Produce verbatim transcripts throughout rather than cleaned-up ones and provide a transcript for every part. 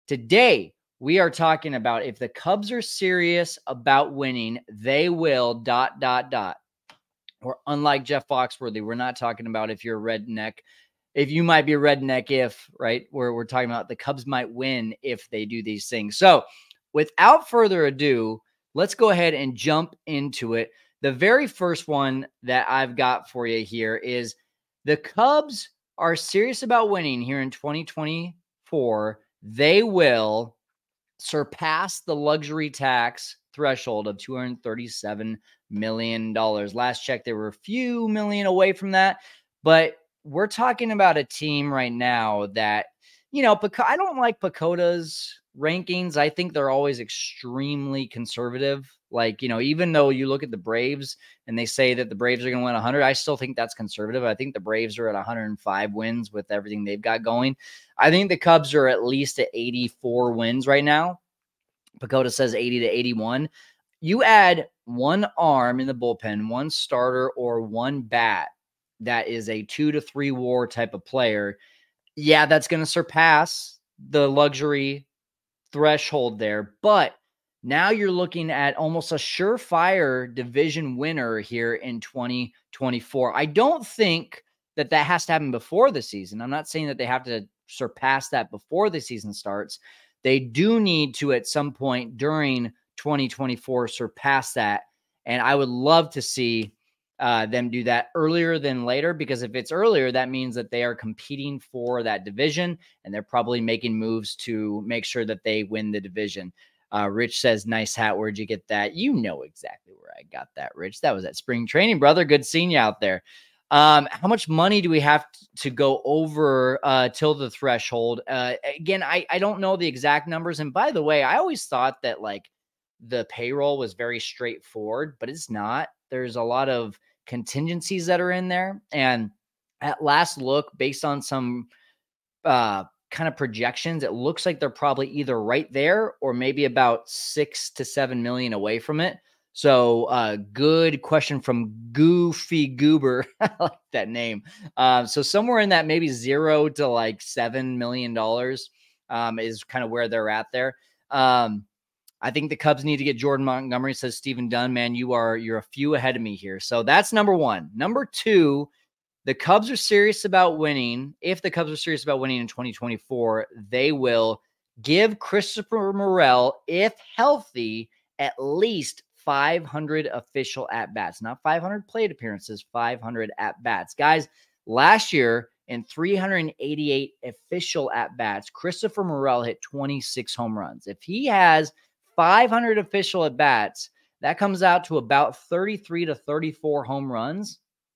Today, we are talking about if the Cubs are serious about winning, they will dot, dot, dot. Or unlike Jeff Foxworthy, we're not talking about if you're a redneck. If you might be a redneck if, right? Where we're talking about the Cubs might win if they do these things. So without further ado, let's go ahead and jump into it. The very first one that I've got for you here is the Cubs are serious about winning here in twenty twenty-four. They will surpass the luxury tax threshold of two hundred thirty-seven million dollars. Last check, they were a few million away from that, but we're talking about a team right now that, you know, I don't like Pacoda's rankings. I think they're always extremely conservative. Like, you know, even though you look at the Braves and they say that the Braves are going to win one hundred, I still think that's conservative. I think the Braves are at one hundred five wins with everything they've got going. I think the Cubs are at least at eighty-four wins right now. Pacoda says eighty to eighty-one. You add one arm in the bullpen, one starter, or one bat that is a two to three war type of player. Yeah, that's going to surpass the luxury threshold there. But now you're looking at almost a surefire division winner here in twenty twenty-four. I don't think that that has to happen before the season. I'm not saying that they have to surpass that before the season starts. They do need to, at some point during twenty twenty-four, surpass that. And I would love to see uh, them do that earlier than later, because if it's earlier, that means that they are competing for that division and they're probably making moves to make sure that they win the division. Uh, Rich says, nice hat. Where'd you get that? You know exactly where I got that, Rich. That was at spring training, brother. Good seeing you out there. Um, how much money do we have to go over uh, till the threshold? Uh, again, I, I don't know the exact numbers. And by the way, I always thought that like the payroll was very straightforward, but it's not. There's a lot of contingencies that are in there. And at last look, based on some uh, kind of projections, it looks like they're probably either right there or maybe about six to seven million away from it. So uh, good question from Goofy Goober. I like that name. Um, so somewhere in that maybe zero to like seven million dollars um, is kind of where they're at there. Um, I think the Cubs need to get Jordan Montgomery, says Stephen Dunn. Man, you are, you're a few ahead of me here. So that's number one. Number two, the Cubs are serious about winning. If the Cubs are serious about winning in twenty twenty-four, they will give Christopher Morel, if healthy, at least five hundred official at-bats, not five hundred plate appearances, five hundred at-bats. Guys, last year in three hundred eighty-eight official at-bats, Christopher Morel hit twenty-six home runs. If he has five hundred official at-bats, that comes out to about thirty-three to thirty-four home runs.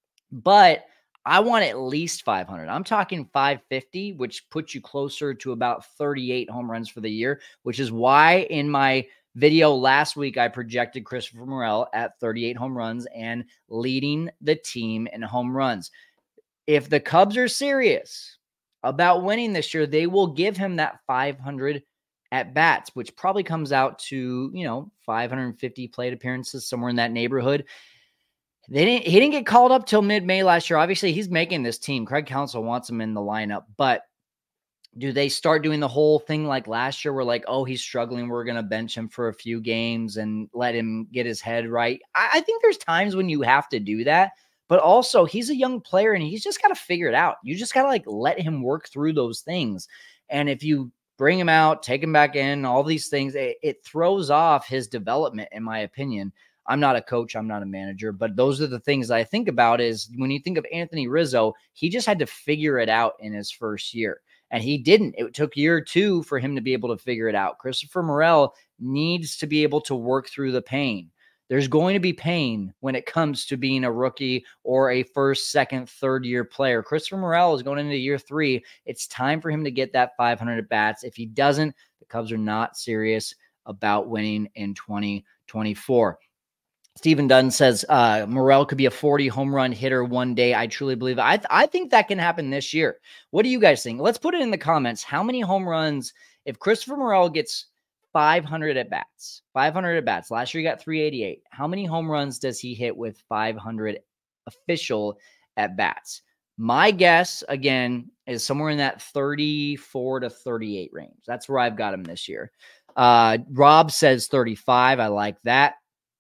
But I want at least five hundred. I'm talking five fifty, which puts you closer to about thirty-eight home runs for the year, which is why in my video last week, I projected Christopher Morel at thirty-eight home runs and leading the team in home runs. If the Cubs are serious about winning this year, they will give him that five hundred at bats, which probably comes out to, you know, five hundred fifty plate appearances, somewhere in that neighborhood. They didn't, he didn't get called up till mid-May last year. Obviously, he's making this team. Craig Counsell wants him in the lineup, but do they start doing the whole thing like last year where like, oh, he's struggling, we're going to bench him for a few games and let him get his head right? I, I think there's times when you have to do that, but also he's a young player and he's just got to figure it out. You just got to like let him work through those things. And if you bring him out, take him back in, all these things, it, it throws off his development, in my opinion. I'm not a coach, I'm not a manager, but those are the things I think about is when you think of Anthony Rizzo, he just had to figure it out in his first year. And he didn't. It took year two for him to be able to figure it out. Christopher Morel needs to be able to work through the pain. There's going to be pain when it comes to being a rookie or a first, second, third year player. Christopher Morel is going into year three. It's time for him to get that five hundred at bats. If he doesn't, the Cubs are not serious about winning in twenty twenty-four. Stephen Dunn says uh, Morel could be a forty home run hitter one day. I truly believe it. I, th- I think that can happen this year. What do you guys think? Let's put it in the comments. How many home runs, if Christopher Morel gets five hundred at bats, five hundred at bats, last year he got three eighty-eight. How many home runs does he hit with five hundred official at bats? My guess, again, is somewhere in that thirty-four to thirty-eight range. That's where I've got him this year. Uh, Rob says thirty-five. I like that.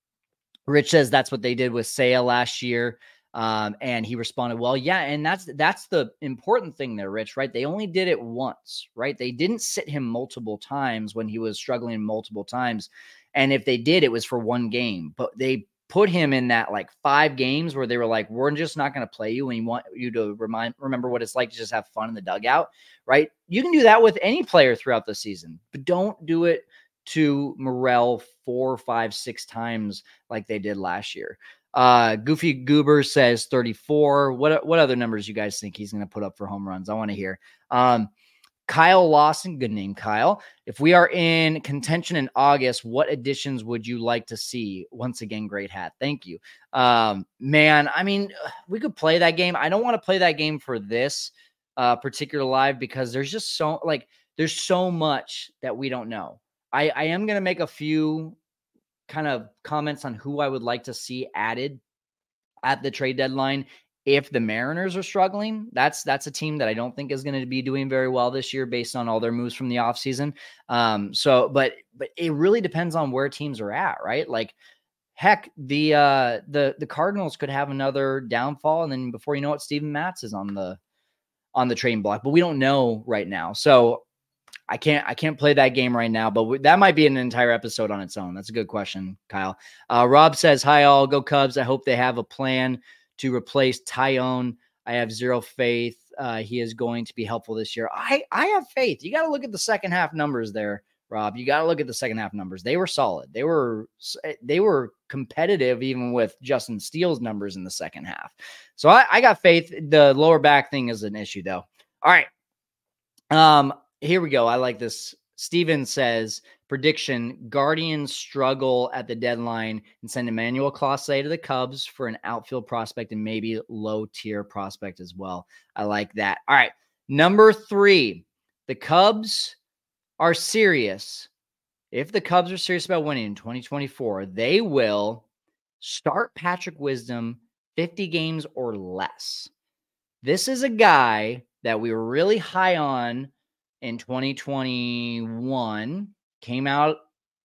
Rich says that's what they did with Seiya last year. Um, and he responded, well, yeah. And that's, that's the important thing there, Rich, right? They only did it once, right? They didn't sit him multiple times when he was struggling multiple times. And if they did, it was for one game, but they put him in that like five games where they were like, we're just not going to play you. And we want you to remind, remember what it's like to just have fun in the dugout, right? You can do that with any player throughout the season, but don't do it to Morel four, five, six times like they did last year. Uh, Goofy Goober says thirty-four. What, what other numbers you guys think he's going to put up for home runs? I want to hear. Um, Kyle Lawson, good name, Kyle. If we are in contention in August, what additions would you like to see? Once again, great hat. Thank you. Um, man, I mean, we could play that game. I don't want to play that game for this uh, particular live because there's just so, like, there's so much that we don't know. I, I am going to make a few kind of comments on who I would like to see added at the trade deadline. If the Mariners are struggling, that's that's a team that I don't think is going to be doing very well this year based on all their moves from the offseason. Um, so, but but it really depends on where teams are at, right? Like, heck, the uh, the the Cardinals could have another downfall, and then before you know it, Steven Matz is on the on the trading block. But we don't know right now, so I can't I can't play that game right now, but we, that might be an entire episode on its own. That's a good question, Kyle. Uh, Rob says, hi, all. Go Cubs. I hope they have a plan to replace Tyone. I have zero faith. Uh, he is going to be helpful this year. I, I have faith. You got to look at the second half numbers there, Rob. You got to look at the second half numbers. They were solid. They were they were competitive even with Justin Steele's numbers in the second half. So I, I got faith. The lower back thing is an issue, though. All right. Um. Here we go. I like this. Steven says, prediction, Guardians struggle at the deadline and send Emmanuel Clase to the Cubs for an outfield prospect and maybe low-tier prospect as well. I like that. All right. Number three, the Cubs are serious. If the Cubs are serious about winning in twenty twenty-four, they will start Patrick Wisdom fifty games or less. This is a guy that we were really high on in twenty twenty-one, came out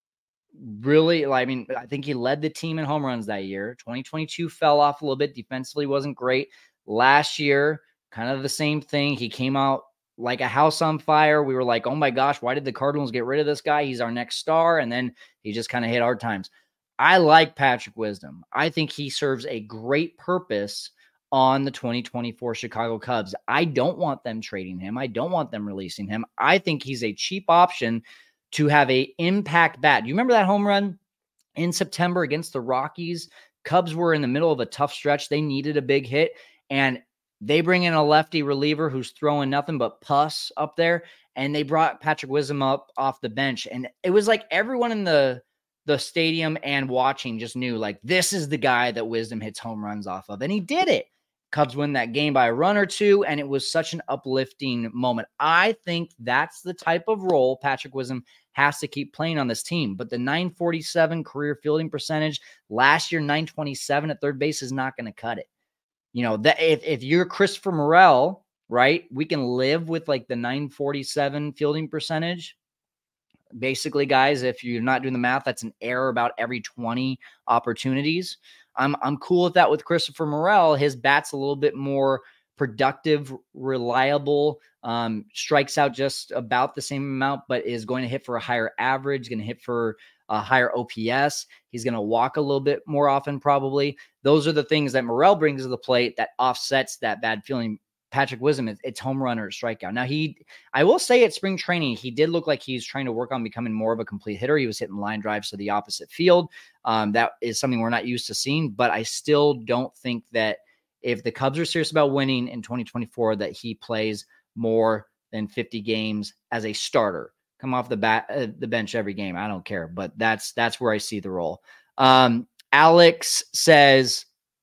really, I mean, I think he led the team in home runs that year. twenty twenty-two fell off a little bit. Defensively wasn't great. Last year, kind of the same thing. He came out like a house on fire. We were like, oh my gosh, why did the Cardinals get rid of this guy? He's our next star. And then he just kind of hit hard times. I like Patrick Wisdom. I think he serves a great purpose on the twenty twenty-four Chicago Cubs. I don't want them trading him. I don't want them releasing him. I think he's a cheap option to have a impact bat. You remember that home run in September against the Rockies? Cubs were in the middle of a tough stretch. They needed a big hit, and they bring in a lefty reliever who's throwing nothing but pus up there, and they brought Patrick Wisdom up off the bench, and it was like everyone in the the stadium and watching just knew, like, this is the guy that Wisdom hits home runs off of, and he did it. Cubs win that game by a run or two, and it was such an uplifting moment. I think that's the type of role Patrick Wisdom has to keep playing on this team. But the nine forty-seven career fielding percentage, last year nine twenty-seven at third base, is not going to cut it. You know, that if, if you're Christopher Morel, right, we can live with like the nine forty-seven fielding percentage. Basically, guys, if you're not doing the math, that's an error about every twenty opportunities. I'm I'm cool with that with Christopher Morel. His bat's a little bit more productive, reliable, um, strikes out just about the same amount, but is going to hit for a higher average, going to hit for a higher O P S. He's going to walk a little bit more often, probably. Those are the things that Morel brings to the plate that offsets that bad feeling. Patrick Wisdom, it's home run or strikeout. Now, he, I will say at spring training, he did look like he's trying to work on becoming more of a complete hitter. He was hitting line drives to the opposite field. Um, that is something we're not used to seeing, but I still don't think that if the Cubs are serious about winning in twenty twenty-four, that he plays more than fifty games as a starter. Come off the bat, uh, the bench every game. I don't care, but that's, that's where I see the role. Um, Alex says,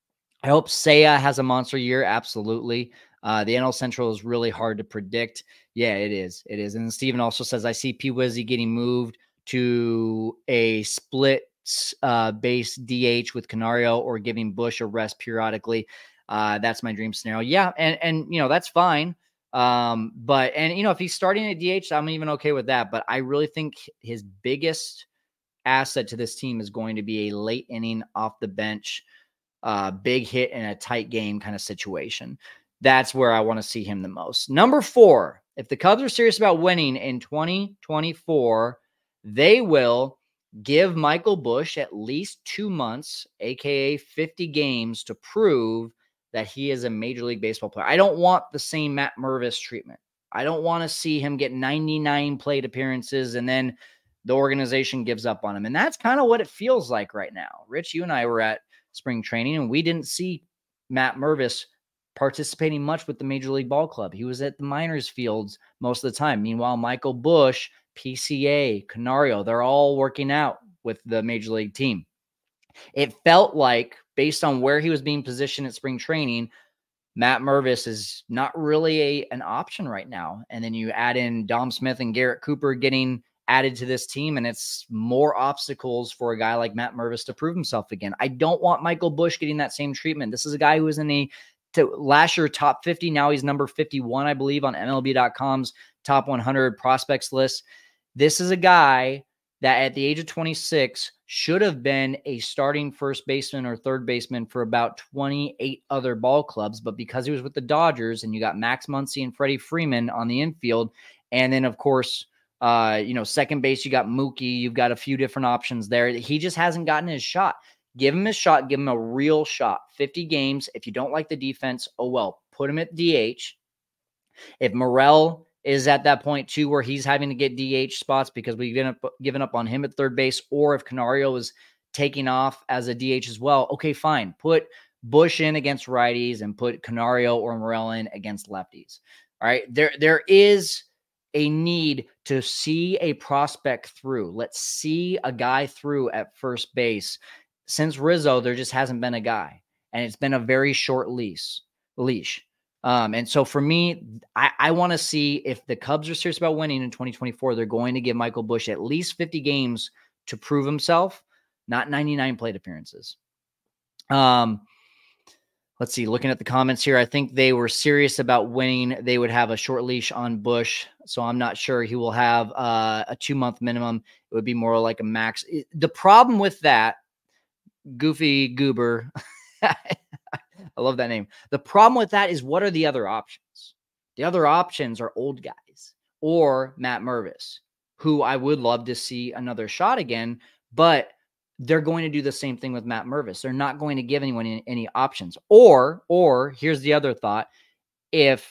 I hope Seiya has a monster year. Absolutely. Uh, the N L Central is really hard to predict. Yeah, it is. It is. And Steven also says, I see P. Wizzy getting moved to a split uh, base D H with Canario or giving Bush a rest periodically. Uh, that's my dream scenario. Yeah. And, and, you know, that's fine. Um, but, and, you know, if he's starting at D H, I'm even okay with that. But I really think his biggest asset to this team is going to be a late inning off the bench, uh, big hit in a tight game kind of situation. That's where I want to see him the most. Number four, if the Cubs are serious about winning in twenty twenty-four, they will give Michael Busch at least two months, aka fifty games, to prove that he is a Major League Baseball player. I don't want the same Matt Mervis treatment. I don't want to see him get ninety-nine plate appearances and then the organization gives up on him. And that's kind of what it feels like right now. Rich, you and I were at spring training and we didn't see Matt Mervis participating much with the Major League Ball Club. He was at the minors fields most of the time. Meanwhile, Michael Busch, P C A, Canario, they're all working out with the Major League team. It felt like, based on where he was being positioned at spring training, Matt Mervis is not really a, an option right now. And then you add in Dom Smith and Garrett Cooper getting added to this team, and it's more obstacles for a guy like Matt Mervis to prove himself again. I don't want Michael Busch getting that same treatment. This is a guy who was in a to last year top fifty. Now he's number fifty-one, I believe, on M L B dot com's top one hundred prospects list. This is a guy that at the age of twenty-six should have been a starting first baseman or third baseman for about twenty-eight other ball clubs. But because he was with the Dodgers and you got Max Muncy and Freddie Freeman on the infield, and then, of course, uh, you know, second base, you got Mookie, you've got a few different options there. He just hasn't gotten his shot. Give him his shot. Give him a real shot. fifty games. If you don't like the defense, oh well, put him at D H. If Morel is at that point too, where he's having to get D H spots because we've given up, given up on him at third base, or if Canario is taking off as a D H as well, okay, fine. Put Busch in against righties and put Canario or Morel in against lefties. All right. There, there is a need to see a prospect through. Let's see a guy through at first base. Since Rizzo, there just hasn't been a guy, and it's been a very short leash. leash. Um, and so for me, I, I want to see if the Cubs are serious about winning in twenty twenty-four, they're going to give Michael Busch at least fifty games to prove himself, not ninety-nine plate appearances. Um, let's see, looking at the comments here, I think they were serious about winning. They would have a short leash on Busch. So I'm not sure he will have uh, a two month minimum. It would be more like a max. The problem with that, Goofy Goober, I love that name. The problem with that is, what are the other options? The other options are old guys or Matt Mervis, who I would love to see another shot again, but they're going to do the same thing with Matt Mervis. They're not going to give anyone any, any options. Or, or here's the other thought. If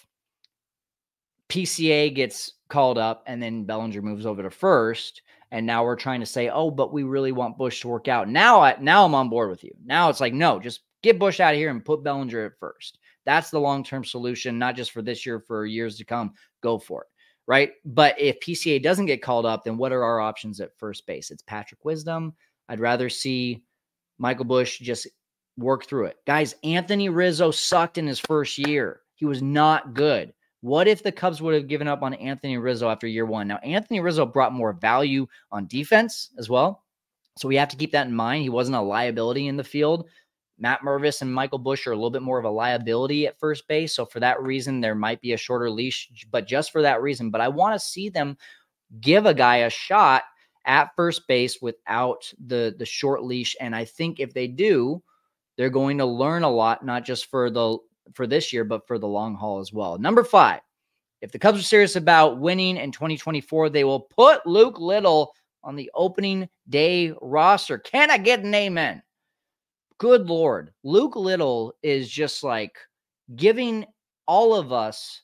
P C A gets called up and then Bellinger moves over to first, and now we're trying to say, oh, but we really want Busch to work out. Now, I, now I'm on board with you. Now it's like, no, just get Busch out of here and put Bellinger at first. That's the long-term solution, not just for this year, for years to come. Go for it, right? But if P C A doesn't get called up, then what are our options at first base? It's Patrick Wisdom. I'd rather see Michael Busch just work through it. Guys, Anthony Rizzo sucked in his first year. He was not good. What if the Cubs would have given up on Anthony Rizzo after year one? Now, Anthony Rizzo brought more value on defense as well, so we have to keep that in mind. He wasn't a liability in the field. Matt Mervis and Michael Busch are a little bit more of a liability at first base, so for that reason, there might be a shorter leash, but just for that reason. But I want to see them give a guy a shot at first base without the, the short leash, and I think if they do, they're going to learn a lot, not just for the for this year, but for the long haul as well. Number five, if the Cubs are serious about winning in twenty twenty-four, they will put Luke Little on the opening day roster. Can I get an amen? Good Lord. Luke Little is just like giving all of us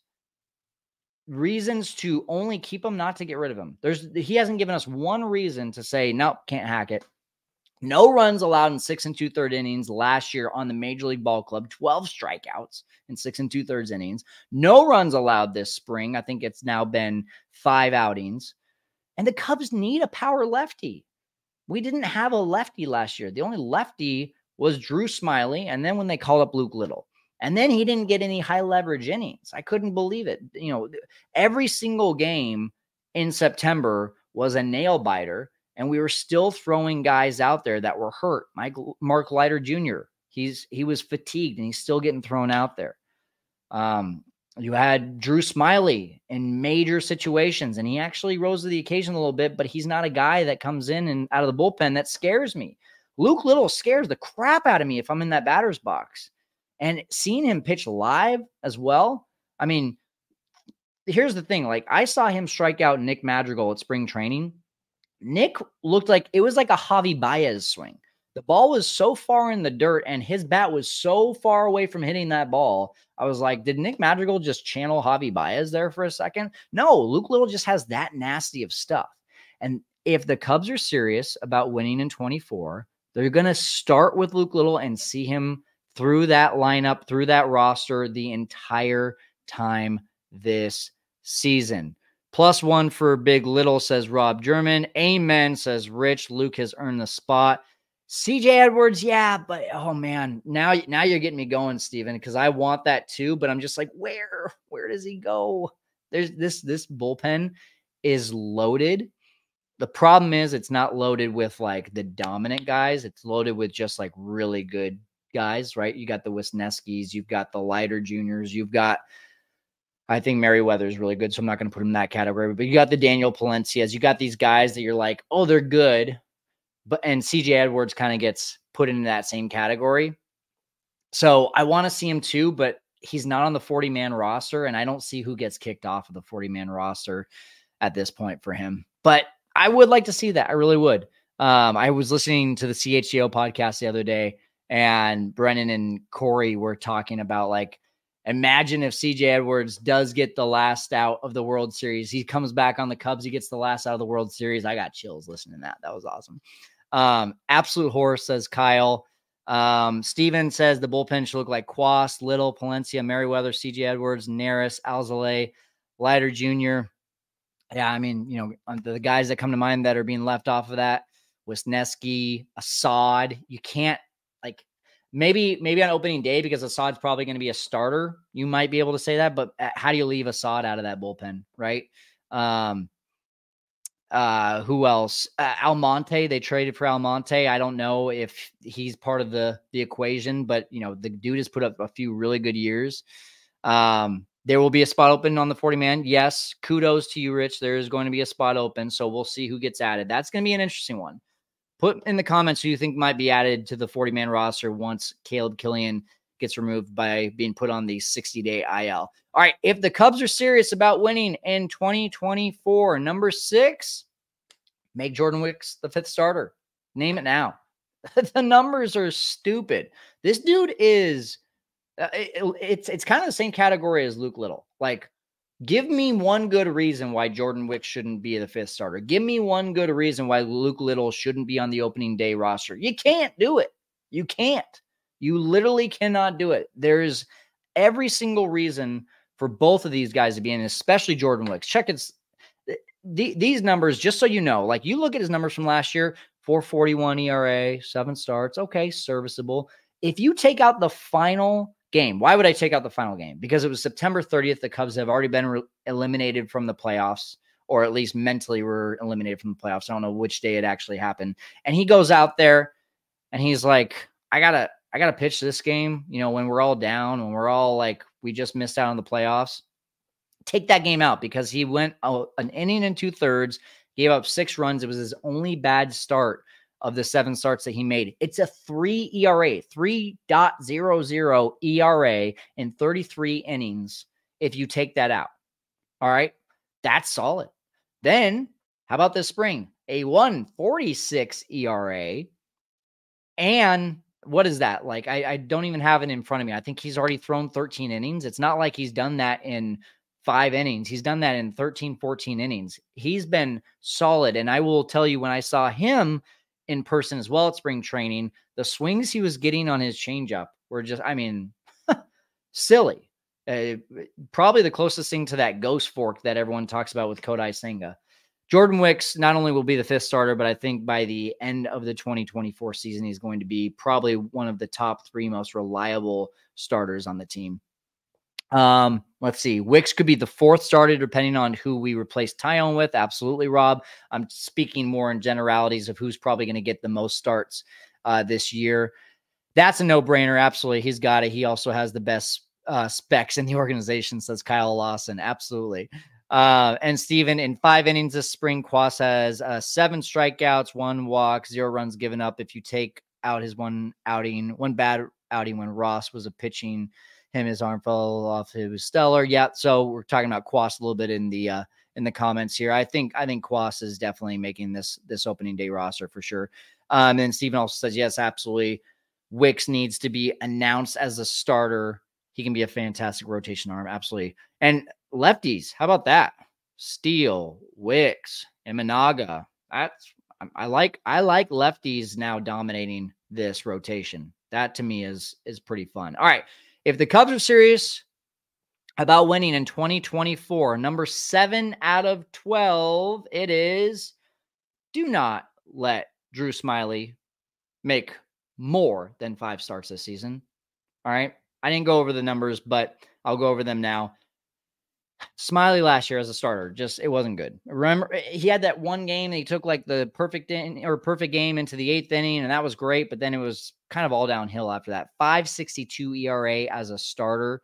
reasons to only keep him, not to get rid of him. There's he hasn't given us one reason to say, nope, can't hack it. No runs allowed in six and two-thirds innings last year on the Major League Ball Club. twelve strikeouts in six and two-thirds innings. No runs allowed this spring. I think it's now been five outings. And the Cubs need a power lefty. We didn't have a lefty last year. The only lefty was Drew Smyly, and then when they called up Luke Little. And then he didn't get any high leverage innings. I couldn't believe it. You know, every single game in September was a nail biter. And we were still throwing guys out there that were hurt. Mike, Mark Leiter Junior, he's he was fatigued, and he's still getting thrown out there. Um, You had Drew Smiley in major situations, and he actually rose to the occasion a little bit, but he's not a guy that comes in and out of the bullpen that scares me. Luke Little scares the crap out of me if I'm in that batter's box. And seeing him pitch live as well, I mean, here's the thing. Like, I saw him strike out Nick Madrigal at spring training. Nick looked like it was like a Javi Baez swing. The ball was so far in the dirt and his bat was so far away from hitting that ball. I was like, did Nick Madrigal just channel Javi Baez there for a second? No, Luke Little just has that nasty of stuff. And if the Cubs are serious about winning in twenty-four, they're going to start with Luke Little and see him through that lineup, through that roster the entire time this season. Plus one for Big Little, says Rob German. Amen, says Rich. Luke has earned the spot. C J Edwards, yeah, but oh man, now, now you're getting me going, Steven, because I want that too, but I'm just like, where? Where does he go? There's this, this bullpen is loaded. The problem is it's not loaded with like the dominant guys. It's loaded with just like really good guys, right? You got the Wisniewskis, you've got the Leiter Juniors, you've got, I think Merriweather is really good, so I'm not going to put him in that category. But you got the Daniel Palencias. You got these guys that you're like, oh, they're good. But and C J Edwards kind of gets put into that same category. So I want to see him too, but he's not on the forty-man roster, and I don't see who gets kicked off of the forty-man roster at this point for him. But I would like to see that. I really would. Um, I was listening to the C H G O podcast the other day, and Brennan and Corey were talking about like, imagine if C J Edwards does get the last out of the World Series. He comes back on the Cubs. He gets the last out of the World Series. I got chills listening to that. That was awesome. Um, Absolute Horse, says Kyle. Um, Steven says the bullpen should look like Quast, Little, Palencia, Merriweather, C J Edwards, Neris, Alzolay, Leiter Junior Yeah, I mean, you know, the guys that come to mind that are being left off of that, Wisniewski, Assad. You can't, like, maybe maybe on opening day, because Assad's probably going to be a starter, you might be able to say that, but how do you leave Assad out of that bullpen, right? Um, uh, who else? Uh, Almonte, they traded for Almonte. I don't know if he's part of the the equation, but, you know, the dude has put up a few really good years. Um, there will be a spot open on the forty-man. Yes, kudos to you, Rich. There is going to be a spot open, so we'll see who gets added. That's going to be an interesting one. Put in the comments who you think might be added to the forty-man roster once Caleb Killian gets removed by being put on the sixty-day I L. All right, if the Cubs are serious about winning in twenty twenty-four, number six, make Jordan Wicks the fifth starter. Name it now. The numbers are stupid. This dude is uh, it, it's it's kind of the same category as Luke Little. Like, give me one good reason why Jordan Wicks shouldn't be the fifth starter. Give me one good reason why Luke Little shouldn't be on the opening day roster. You can't do it. You can't. You literally cannot do it. There's every single reason for both of these guys to be in, especially Jordan Wicks. Check its the, these numbers, just so you know. Like, you look at his numbers from last year, four forty-one E R A, seven starts. Okay, serviceable. If you take out the final game, why would I take out the final game? Because it was September thirtieth. The Cubs have already been re- eliminated from the playoffs, or at least mentally were eliminated from the playoffs. I don't know which day it actually happened. And he goes out there and he's like, I gotta, I gotta pitch this game. You know, when we're all down, when we're all like, we just missed out on the playoffs. Take that game out, because he went uh, an inning and two thirds, gave up six runs. It was his only bad start of the seven starts that he made. It's a three E R A, three point oh oh E R A in thirty-three innings if you take that out. All right, that's solid. Then, how about this spring? A one forty-six E R A. And what is that? Like, I, I don't even have it in front of me. I think he's already thrown thirteen innings. It's not like he's done that in five innings. He's done that in thirteen, fourteen innings. He's been solid. And I will tell you, when I saw him in person as well at spring training, the swings he was getting on his changeup were just, I mean, silly. Uh, probably the closest thing to that ghost fork that everyone talks about with Kodai Senga. Jordan Wicks not only will be the fifth starter, but I think by the end of the twenty twenty-four season, he's going to be probably one of the top three most reliable starters on the team. Um, let's see. Wicks could be the fourth starter depending on who we replace Taillon with. Absolutely, Rob. I'm speaking more in generalities of who's probably going to get the most starts uh, this year. That's a no-brainer. Absolutely. He's got it. He also has the best uh, specs in the organization, says Kyle Lawson. Absolutely. Uh, and Steven, in five innings this spring, Quas has uh, seven strikeouts, one walk, zero runs given up. If you take out his one outing, one bad outing when Ross was a pitching, him, his arm fell off. It was stellar. Yeah. So we're talking about Quas a little bit in the, uh, in the comments here. I think, I think Quas is definitely making this, this opening day roster for sure. Um, and Steven also says, yes, absolutely. Wicks needs to be announced as a starter. He can be a fantastic rotation arm. Absolutely. And lefties, how about that? Steele, Wicks, Imanaga. That's, I like, I like lefties now dominating this rotation. That to me is, is pretty fun. All right. If the Cubs are serious about winning in twenty twenty-four, number seven out of twelve, it is, do not let Drew Smyly make more than five starts this season. All right. I didn't go over the numbers, but I'll go over them now. Smyly last year as a starter, just, it wasn't good. Remember, he had that one game that he took like the perfect in or perfect game into the eighth inning, and that was great, but then it was kind of all downhill after that. five sixty-two E R A as a starter.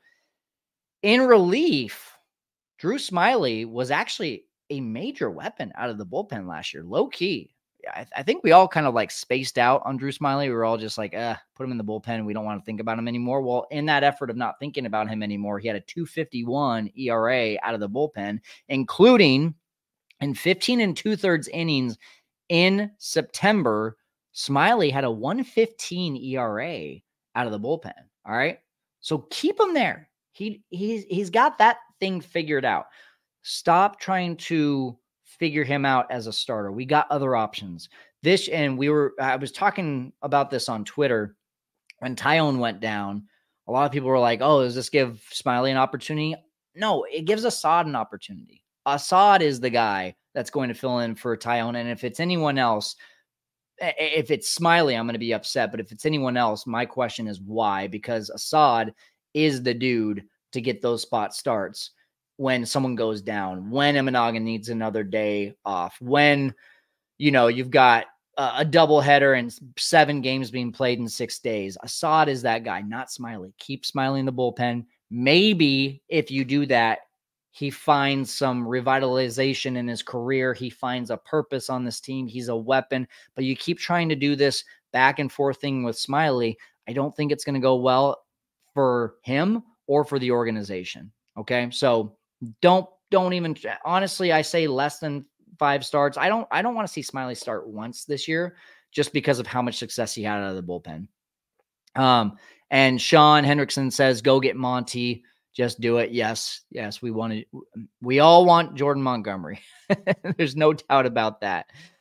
In relief, Drew Smyly was actually a major weapon out of the bullpen last year, low key. I, th- I think we all kind of like spaced out on Drew Smyly. We were all just like, uh, put him in the bullpen. We don't want to think about him anymore. Well, in that effort of not thinking about him anymore, he had a two fifty-one E R A out of the bullpen, including in fifteen and two thirds innings in September. Smyly had a one fifteen E R A out of the bullpen. All right. So keep him there. He he's he's got that thing figured out. Stop trying to figure him out as a starter. We got other options. This, and we were, I was talking about this on Twitter when Tyone went down. A lot of people were like, oh, does this give Smyly an opportunity? No, it gives Assad an opportunity. Assad is the guy that's going to fill in for Tyone. And if it's anyone else, if it's Smyly, I'm going to be upset. But if it's anyone else, my question is why? Because Assad is the dude to get those spot starts when someone goes down, when Imanaga needs another day off, when, you know, you've got a, a double header and seven games being played in six days. Assad is that guy, not Smyly. Keep Smyly in the bullpen. Maybe if you do that, he finds some revitalization in his career. He finds a purpose on this team. He's a weapon, but you keep trying to do this back and forth thing with Smyly. I don't think it's going to go well for him or for the organization. Okay. So don't, don't even, honestly, I say less than five starts. I don't, I don't want to see Smyly start once this year just because of how much success he had out of the bullpen. Um, and Sean Hendrickson says, go get Monty. Just do it. Yes. Yes. We want to, we all want Jordan Montgomery. There's no doubt about that.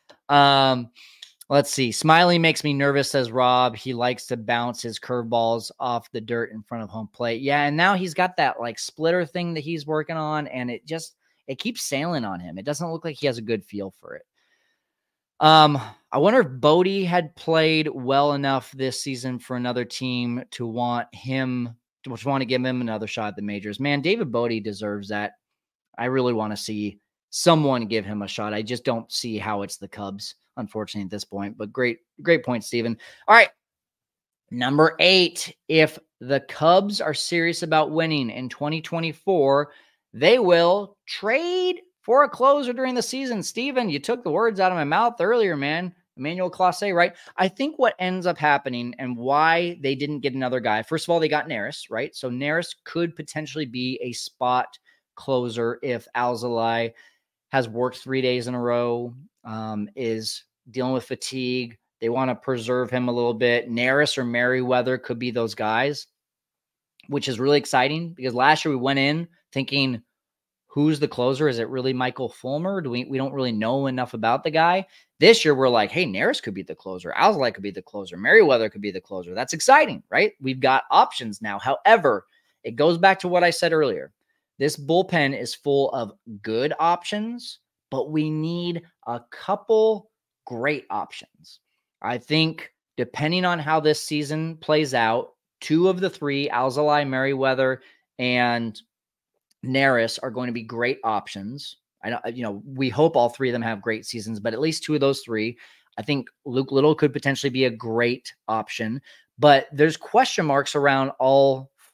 Um, Let's see. Smyly makes me nervous, says Rob. He likes to bounce his curveballs off the dirt in front of home plate. Yeah, and now he's got that like splitter thing that he's working on, and it just it keeps sailing on him. It doesn't look like he has a good feel for it. Um, I wonder if Bodie had played well enough this season for another team to want him to want to give him another shot at the majors. Man, David Bodie deserves that. I really want to see someone give him a shot. I just don't see how it's the Cubs, unfortunately, at this point. But great, great point, Steven. All right. Number eight, if the Cubs are serious about winning in twenty twenty-four, they will trade for a closer during the season. Steven, you took the words out of my mouth earlier, man. Emmanuel Clase, right? I think what ends up happening and why they didn't get another guy, first of all, they got Neris, right? So Neris could potentially be a spot closer if Alzolay has worked three days in a row, um, is dealing with fatigue. They want to preserve him a little bit. Neris or Merriweather could be those guys, which is really exciting because last year we went in thinking, who's the closer? Is it really Michael Fulmer? Do we, we don't really know enough about the guy. This year we're like, hey, Neris could be the closer. Alzolay could be the closer. Merriweather could be the closer. That's exciting, right? We've got options now. However, it goes back to what I said earlier. This bullpen is full of good options, but we need a couple great options. I think depending on how this season plays out, two of the three, Alzolay, Merriweather, and Neris, are going to be great options. I know, you know, we hope all three of them have great seasons, but at least two of those three, I think Luke Little could potentially be a great option, but there's question marks around all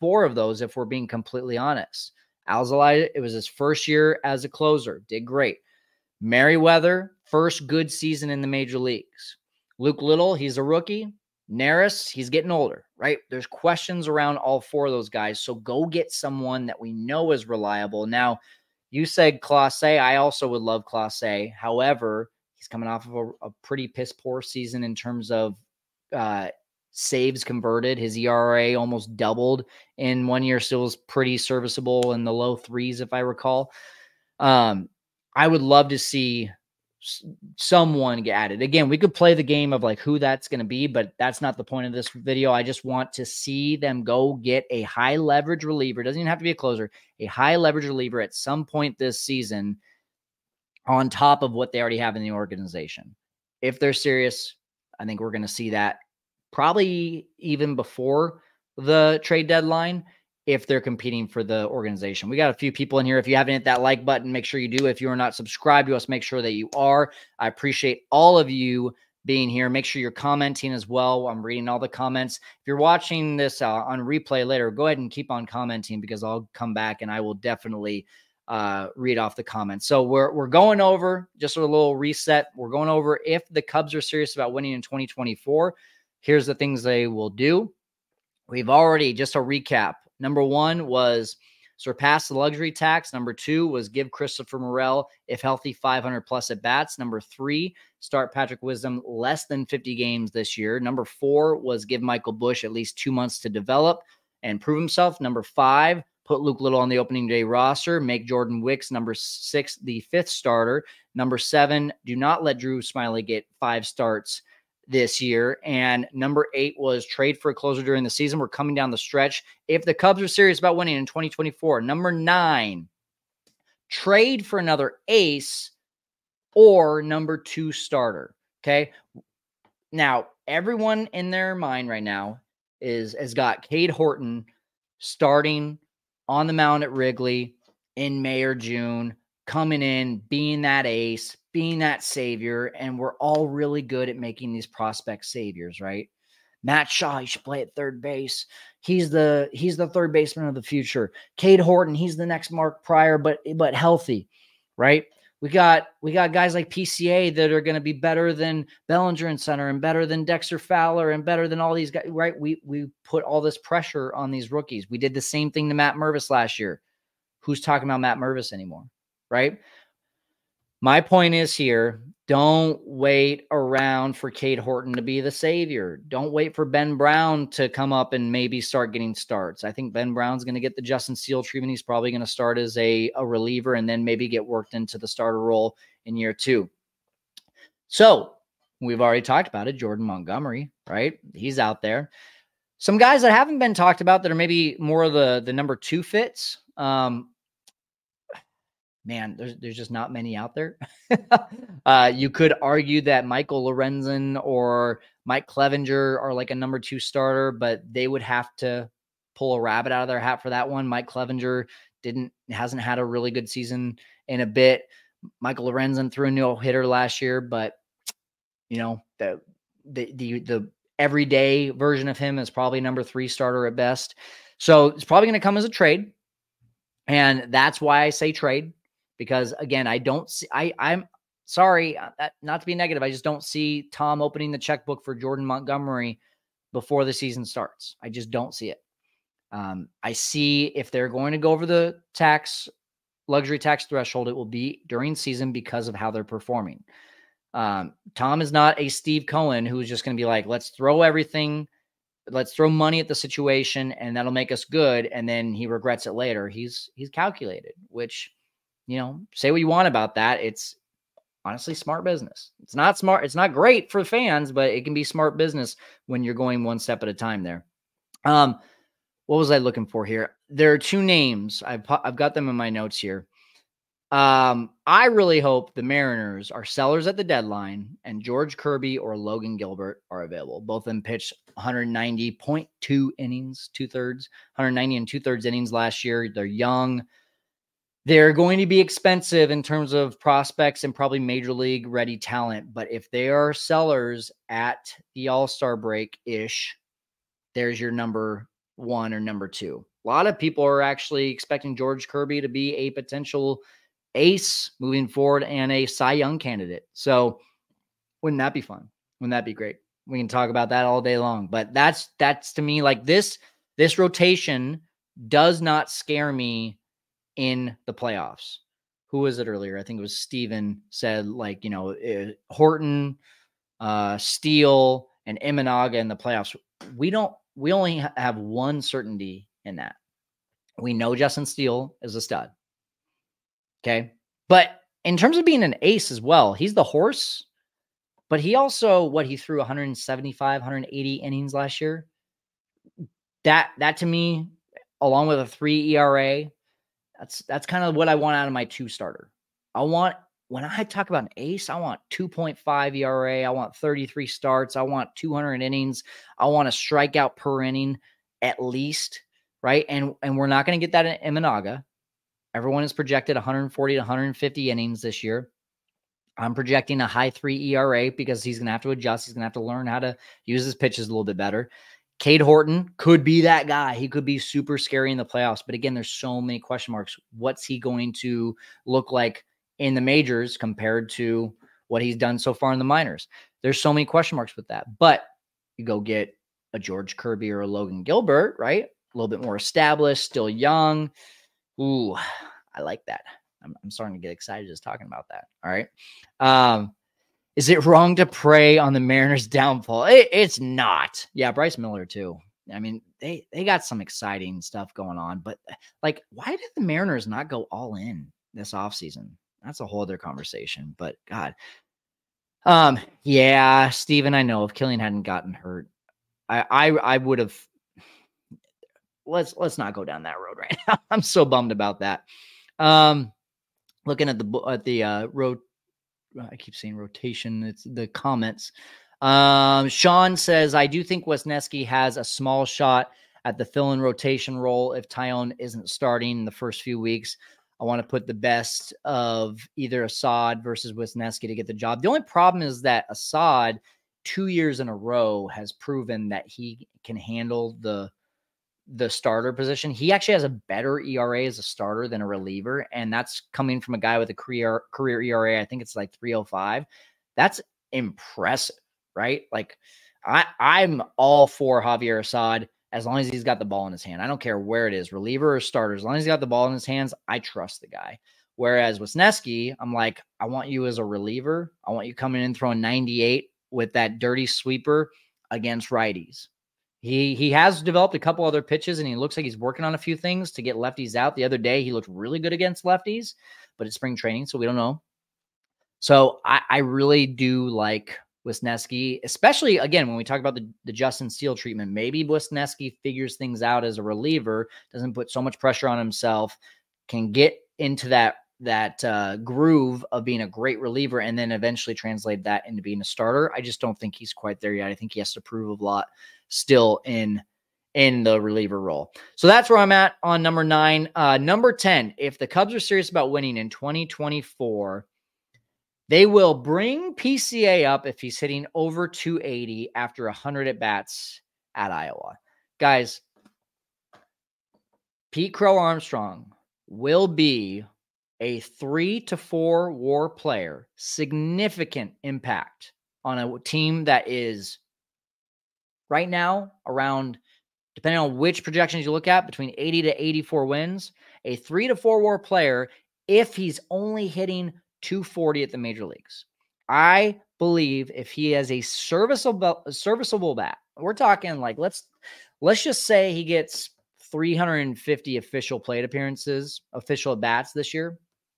four of those, if we're being completely honest. Alzolay, it was his first year as a closer, did great. Merriweather, first good season in the major leagues. Luke Little, he's a rookie. Neris, he's getting older, right? There's questions around all four of those guys. So go get someone that we know is reliable. Now, you said Clase. I also would love Clase. However, he's coming off of a, a pretty piss poor season in terms of uh, saves converted. His E R A almost doubled in one year. Still was pretty serviceable in the low threes, if I recall. Um, I would love to see someone get added. Again, we could play the game of like who that's going to be, but that's not the point of this video. I just want to see them go get a high leverage reliever. It doesn't even have to be a closer, a high leverage reliever at some point this season on top of what they already have in the organization. If they're serious, I think we're going to see that probably even before the trade deadline if they're competing for the organization. We got a few people in here. If you haven't hit that like button, make sure you do. If you are not subscribed to us, make sure that you are. I appreciate all of you being here. Make sure you're commenting as well. I'm reading all the comments. If you're watching this uh, on replay later, go ahead and keep on commenting because I'll come back and I will definitely uh, read off the comments. So we're, we're going over just a little reset. We're going over if the Cubs are serious about winning in twenty twenty-four. Here's the things they will do. We've already, just a recap. Number one was surpass the luxury tax. Number two was give Christopher Morel, if healthy, five hundred plus at bats. Number three, start Patrick Wisdom less than fifty games this year. Number four was give Michael Busch at least two months to develop and prove himself. Number five, put Luke Little on the opening day roster. Make Jordan Wicks, number six, the fifth starter. Number seven, do not let Drew Smyly get five starts this year. And number eight was trade for a closer during the season. We're coming down the stretch. If the Cubs are serious about winning in twenty twenty-four, number nine, trade for another ace or number two starter. Okay. Now, everyone in their mind right now is has got Cade Horton starting on the mound at Wrigley in May or June, coming in, being that ace, being that savior, and we're all really good at making these prospect saviors, right? Matt Shaw, he should play at third base. He's the he's the third baseman of the future. Cade Horton, he's the next Mark Prior, but but healthy, right? We got we got guys like P C A that are going to be better than Bellinger in center and better than Dexter Fowler and better than all these guys, right? We we put all this pressure on these rookies. We did the same thing to Matt Mervis last year. Who's talking about Matt Mervis anymore, right? My point is here, don't wait around for Cade Horton to be the savior. Don't wait for Ben Brown to come up and maybe start getting starts. I think Ben Brown's going to get the Justin Steele treatment. He's probably going to start as a, a reliever and then maybe get worked into the starter role in year two. So we've already talked about it. Jordan Montgomery, right? He's out there. Some guys that haven't been talked about that are maybe more of the, the number two fits. Um, Man, there's there's just not many out there. uh, you could argue that Michael Lorenzen or Mike Clevenger are like a number two starter, but they would have to pull a rabbit out of their hat for that one. Mike Clevenger didn't hasn't had a really good season in a bit. Michael Lorenzen threw a no hitter last year, but you know the the the the everyday version of him is probably number three starter at best. So it's probably going to come as a trade, and that's why I say trade. Because again, I don't see, I, I'm sorry, not to be negative. I just don't see Tom opening the checkbook for Jordan Montgomery before the season starts. I just don't see it. Um, I see if they're going to go over the tax, luxury tax threshold, it will be during season because of how they're performing. Um, Tom is not a Steve Cohen who's just going to be like, let's throw everything, let's throw money at the situation and that'll make us good. And then he regrets it later. He's, he's calculated, which, you know, say what you want about that. It's honestly smart business. It's not smart. It's not great for fans, but it can be smart business when you're going one step at a time there. Um, what was I looking for here? There are two names. I've, I've got them in my notes here. Um, I really hope the Mariners are sellers at the deadline and George Kirby or Logan Gilbert are available. Both of them pitched one ninety point two innings, two thirds, one ninety and two thirds innings last year. They're young. They're going to be expensive in terms of prospects and probably major league ready talent. But if they are sellers at the All-Star break-ish, there's your number one or number two. A lot of people are actually expecting George Kirby to be a potential ace moving forward and a Cy Young candidate. So wouldn't that be fun? Wouldn't that be great? We can talk about that all day long. But that's that's to me like this this rotation does not scare me in the playoffs. Who was it earlier? I think it was Steven said, like, you know, uh, Horton, uh, Steele, and Imanaga in the playoffs. We don't, we only ha- have one certainty in that. We know Justin Steele is a stud. Okay. But in terms of being an ace as well, he's the horse, but he also, what he threw one seventy-five, one eighty innings last year. That, that to me, along with a three E R A, That's that's kind of what I want out of my two starter. I want, when I talk about an ace, I want two point five E R A. I want thirty-three starts. I want two hundred innings. I want a strikeout per inning at least, right? And and we're not going to get that in Imanaga. Everyone is projected one forty to one fifty innings this year. I'm projecting a high three E R A because he's going to have to adjust. He's going to have to learn how to use his pitches a little bit better. Cade Horton could be that guy. He could be super scary in the playoffs. But again, there's so many question marks. What's he going to look like in the majors compared to what he's done so far in the minors? There's so many question marks with that. But you go get a George Kirby or a Logan Gilbert, right? A little bit more established, still young. Ooh, I like that. I'm, I'm starting to get excited just talking about that. All right. Um, Is it wrong to prey on the Mariners' downfall? It, it's not. Yeah, Bryce Miller too. I mean, they they got some exciting stuff going on, but like, why did the Mariners not go all in this offseason? That's a whole other conversation. But God, um, yeah, Steven, I know if Killian hadn't gotten hurt, I I, I would have. Let's let's not go down that road right now. I'm so bummed about that. Um, looking at the at the uh, road. I keep saying rotation. It's the comments. Um, Sean says, I do think Wesneski has a small shot at the fill-in rotation role if Taillon isn't starting in the first few weeks. I want to put the best of either Assad versus Wesneski to get the job. The only problem is that Assad, two years in a row, has proven that he can handle the the starter position. He actually has a better E R A as a starter than a reliever. And that's coming from a guy with a career career E R A. I think it's like three oh five. That's impressive, right? Like I, I'm all for Javier Assad as long as he's got the ball in his hand. I don't care where it is, reliever or starter. As long as he's got the ball in his hands, I trust the guy. Whereas Wesneski, I'm like, I want you as a reliever. I want you coming in throwing ninety-eight with that dirty sweeper against righties. He he has developed a couple other pitches, and he looks like he's working on a few things to get lefties out. The other day, he looked really good against lefties, but it's spring training, so we don't know. So I, I really do like Wesneski, especially, again, when we talk about the, the Justin Steele treatment. Maybe Wesneski figures things out as a reliever, doesn't put so much pressure on himself, can get into that that uh, groove of being a great reliever, and then eventually translate that into being a starter. I just don't think he's quite there yet. I think he has to prove a lot still in in the reliever role. So that's where I'm at on number nine. Uh, number ten, if the Cubs are serious about winning in twenty twenty-four, they will bring P C A up if he's hitting over two eighty after one hundred at-bats at Iowa. Guys, Pete Crow Armstrong will be a three to four WAR player, significant impact on a team that is right now around, depending on which projections you look at, between eighty to eighty-four wins. A three to four WAR player if he's only hitting two forty at the major leagues. I believe if he has a serviceable serviceable bat, we're talking like let's let's just say he gets three hundred fifty official plate appearances, official at bats this year.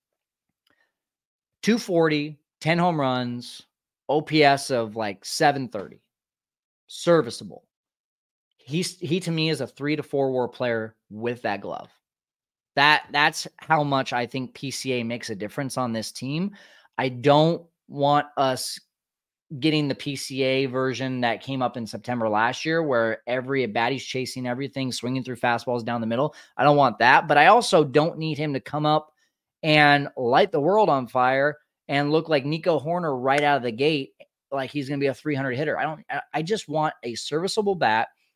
two forty, ten home runs, O P S of like seven thirty. Serviceable. He's he to me is a three to four WAR player with that glove. That that's how much I think P C A makes a difference on this team. I don't want us getting the P C A version that came up in September last year, where every at bat he's chasing everything, swinging through fastballs down the middle. I don't want that, but I also don't need him to come up and light the world on fire and look like Nico Horner right out of the gate, like he's going to be a three hundred hitter. I don't. I just want a serviceable bat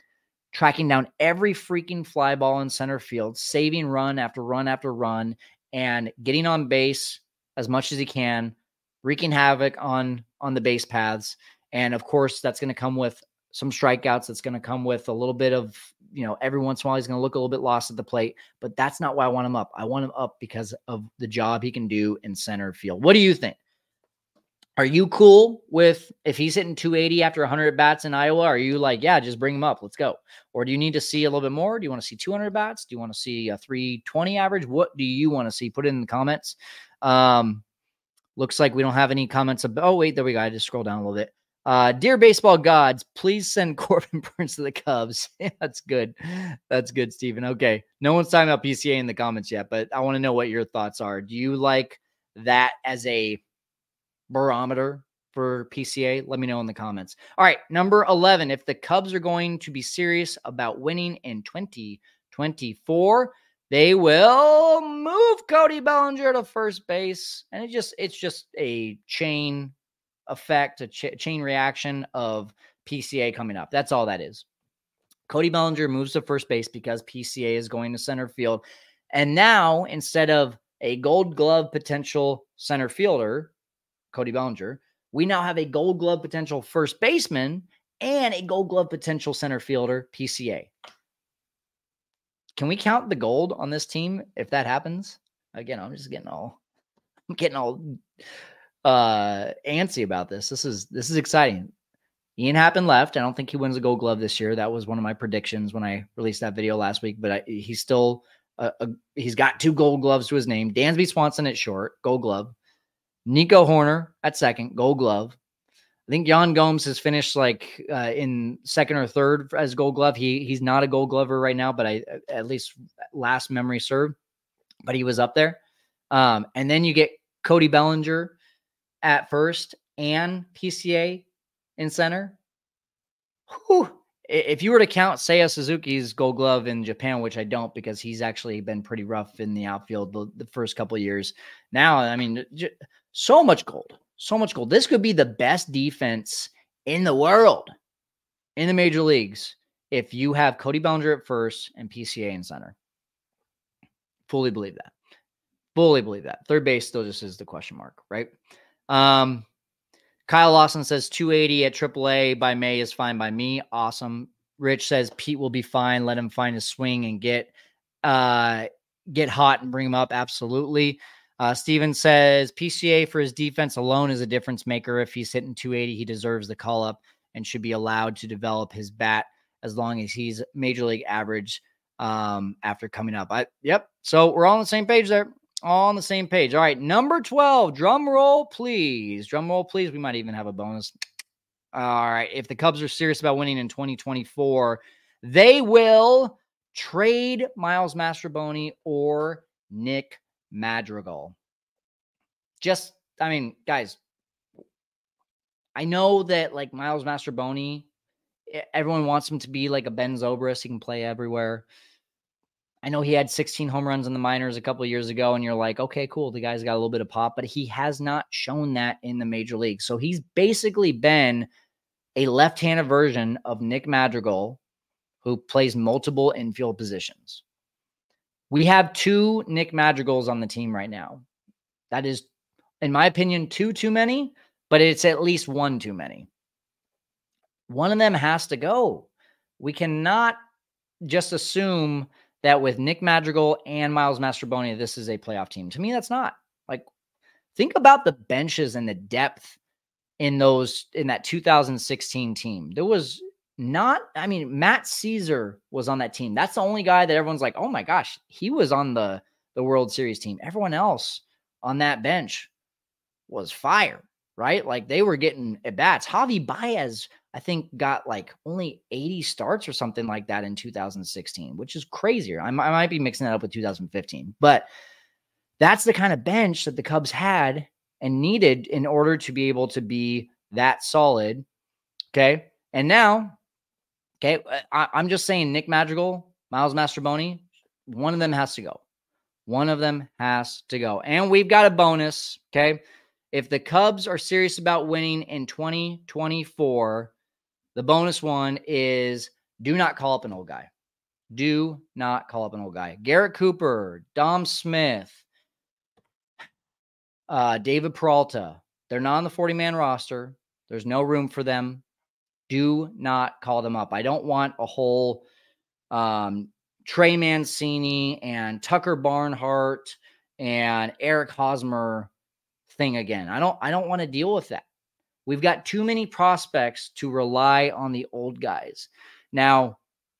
tracking down every freaking fly ball in center field, saving run after run after run, and getting on base as much as he can, wreaking havoc on, on the base paths. And of course, that's going to come with some strikeouts. That's going to come with a little bit of, you know, every once in a while, he's going to look a little bit lost at the plate, but that's not why I want him up. I want him up because of the job he can do in center field. What do you think? Are you cool with if he's hitting two eighty after one hundred at bats in Iowa? Are you like, yeah, just bring him up. Let's go. Or do you need to see a little bit more? Do you want to see two hundred bats? Do you want to see a three twenty average? What do you want to see? Put it in the comments. Um, looks like we don't have any comments about, oh, wait, there we go. I just scroll down a little bit. Uh, dear baseball gods, please send Corbin Burnes to the Cubs. That's good. That's good, Steven. Okay. No one's talking about P C A in the comments yet, but I want to know what your thoughts are. Do you like that as a barometer for P C A? Let me know in the comments. All right. Number eleven. If the Cubs are going to be serious about winning in twenty twenty-four, they will move Cody Bellinger to first base. And it just, it's just a chain effect, a ch- chain reaction of P C A coming up. That's all that is. Cody Bellinger moves to first base because P C A is going to center field. And now, instead of a Gold Glove potential center fielder, Cody Bellinger, we now have a Gold Glove potential first baseman and a Gold Glove potential center fielder, P C A. Can we count the gold on this team if that happens? Again, I'm just getting all, I'm getting all uh, antsy about this. This is this is exciting. Ian Happen left. I don't think he wins a Gold Glove this year. That was one of my predictions when I released that video last week. But I, he's still uh, a, he's got two Gold Gloves to his name. Dansby Swanson at short, Gold Glove. Nico Horner at second, Gold Glove. I think Yan Gomes has finished like uh, in second or third as Gold Glove. He he's not a Gold Glover right now, but I at least last memory served, but he was up there. Um, and then you get Cody Bellinger at first and P C A in center. Whew. If you were to count Seiya Suzuki's Gold Glove in Japan, which I don't because he's actually been pretty rough in the outfield the, the first couple of years. Now, I mean, j- so much gold, so much gold. This could be the best defense in the world in the major leagues if you have Cody Bellinger at first and P C A in center. Fully believe that. Fully believe that. Third base still just is the question mark, right? Um, Kyle Lawson says two eighty at triple A by May is fine by me. Awesome. Rich says Pete will be fine. Let him find his swing and get uh, get hot and bring him up. Absolutely. Uh, Steven says P C A for his defense alone is a difference maker. If he's hitting two eighty, he deserves the call up and should be allowed to develop his bat as long as he's major league average um, after coming up. I, yep. So we're all on the same page there. All on the same page. All right. Number twelve, drum roll, please. Drum roll, please. We might even have a bonus. All right. If the Cubs are serious about winning in twenty twenty-four, they will trade Miles Mastrobuoni or Nick Madrigal. Just, I mean, guys, I know that like Miles Mastrobuoni, everyone wants him to be like a Ben Zobrist. He can play everywhere. I know he had sixteen home runs in the minors a couple of years ago, and you're like, okay, cool. The guy's got a little bit of pop, but he has not shown that in the major league. So he's basically been a left-handed version of Nick Madrigal, who plays multiple infield positions. We have two Nick Madrigals on the team right now. That is, in my opinion, two too many, but it's at least one too many. One of them has to go. We cannot just assume that with Nick Madrigal and Miles Mastrobuoni, this is a playoff team. To me, that's not. Like, think about the benches and the depth in those in that two thousand sixteen team. There was not, I mean, Matt Caesar was on that team. That's the only guy that everyone's like, oh my gosh, he was on the, the World Series team. Everyone else on that bench was fire, right? Like they were getting at bats. Javi Baez, I think, got like only eighty starts or something like that in two thousand sixteen, which is crazier. I, I might be mixing that up with two thousand fifteen, but that's the kind of bench that the Cubs had and needed in order to be able to be that solid. Okay. And now, okay, I, I'm just saying Nick Madrigal, Miles Mastrobuoni, one of them has to go. One of them has to go. And we've got a bonus. Okay. If the Cubs are serious about winning in twenty twenty-four, the bonus one is Do not call up an old guy. Do not call up an old guy. Garrett Cooper, Dom Smith, uh, David Peralta. They're not on the forty-man roster. There's no room for them. Do not call them up. I don't want a whole um, Trey Mancini and Tucker Barnhart and Eric Hosmer thing again. I don't I don't want to deal with that. We've got too many prospects to rely on the old guys. Now,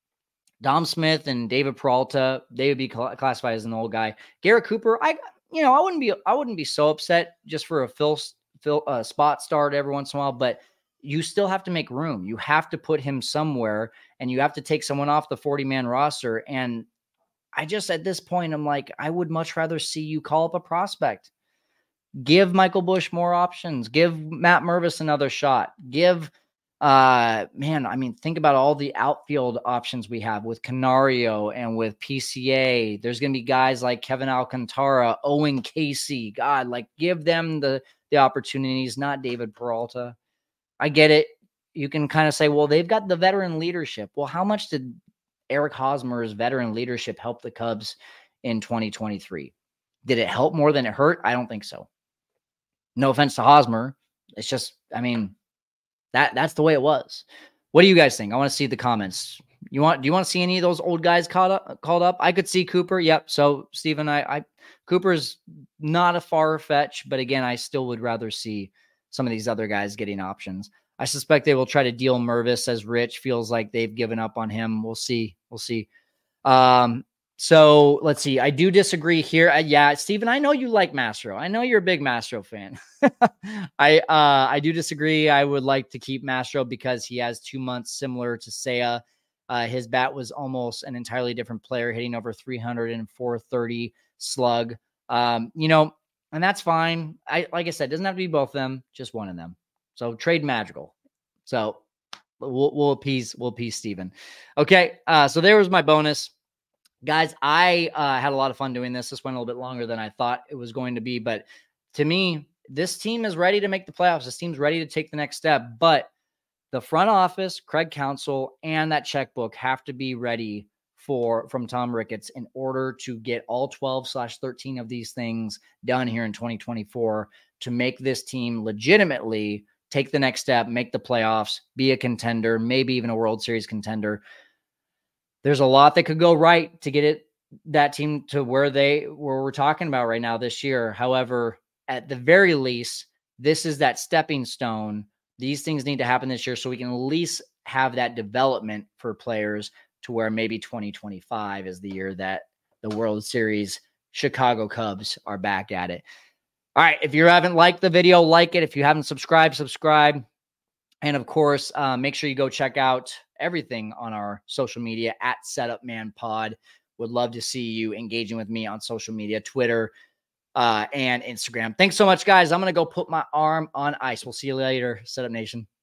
Dom Smith and David Peralta, they would be cl- classified as an old guy. Garrett Cooper, I you know, I wouldn't be I wouldn't be so upset just for a fill, fill uh, spot start every once in a while, but you still have to make room. You have to put him somewhere, and you have to take someone off the forty-man roster. And I just, at this point, I'm like, I would much rather see you call up a prospect. Give Michael Busch more options. Give Matt Mervis another shot. Give, uh, man, I mean, think about all the outfield options we have with Canario and with P C A. There's going to be guys like Kevin Alcantara, Owen Casey. God, like, give them the, the opportunities, not David Peralta. I get it. You can kind of say, well, they've got the veteran leadership. Well, how much did Eric Hosmer's veteran leadership help the Cubs in twenty twenty-three? Did it help more than it hurt? I don't think so. No offense to Hosmer. It's just, I mean, that that's the way it was. What do you guys think? I want to see the comments. You want, do you want to see any of those old guys called up? Called up? I could see Cooper. Yep. So Steven, I, I Cooper's not a far fetch, but again, I still would rather see some of these other guys getting options. I suspect they will try to deal Mervis, as Rich feels like they've given up on him. We'll see. We'll see. Um, so let's see. I do disagree here. Uh, yeah, Steven, I know you like Mastro. I know you're a big Mastro fan. I uh, I do disagree. I would like to keep Mastro because he has two months similar to Seiya. Uh, his bat was almost an entirely different player, hitting over three hundred and four thirty slug. Um, you know, and that's fine. I like I said, it doesn't have to be both of them, just one of them. So trade Magical. So we'll we'll appease we'll appease Steven. Okay, uh, so there was my bonus. Guys, I uh, had a lot of fun doing this. This went a little bit longer than I thought it was going to be, but to me, this team is ready to make the playoffs. This team's ready to take the next step, but the front office, Craig Counsell, and that checkbook have to be ready for from Tom Ricketts in order to get all twelve slash thirteen of these things done here in twenty twenty-four to make this team legitimately take the next step, make the playoffs, be a contender, maybe even a World Series contender. There's a lot that could go right to get it that team to where they where we're talking about right now this year. However, at the very least, this is that stepping stone. These things need to happen this year so we can at least have that development for players to where maybe twenty twenty-five is the year that the World Series Chicago Cubs are back at it. All right. If you haven't liked the video, like it. If you haven't subscribed, subscribe. And of course, uh, make sure you go check out everything on our social media at Setup Man Pod. Would love to see you engaging with me on social media, Twitter, uh, and Instagram. Thanks so much, guys. I'm going to go put my arm on ice. We'll see you later, Setup Nation.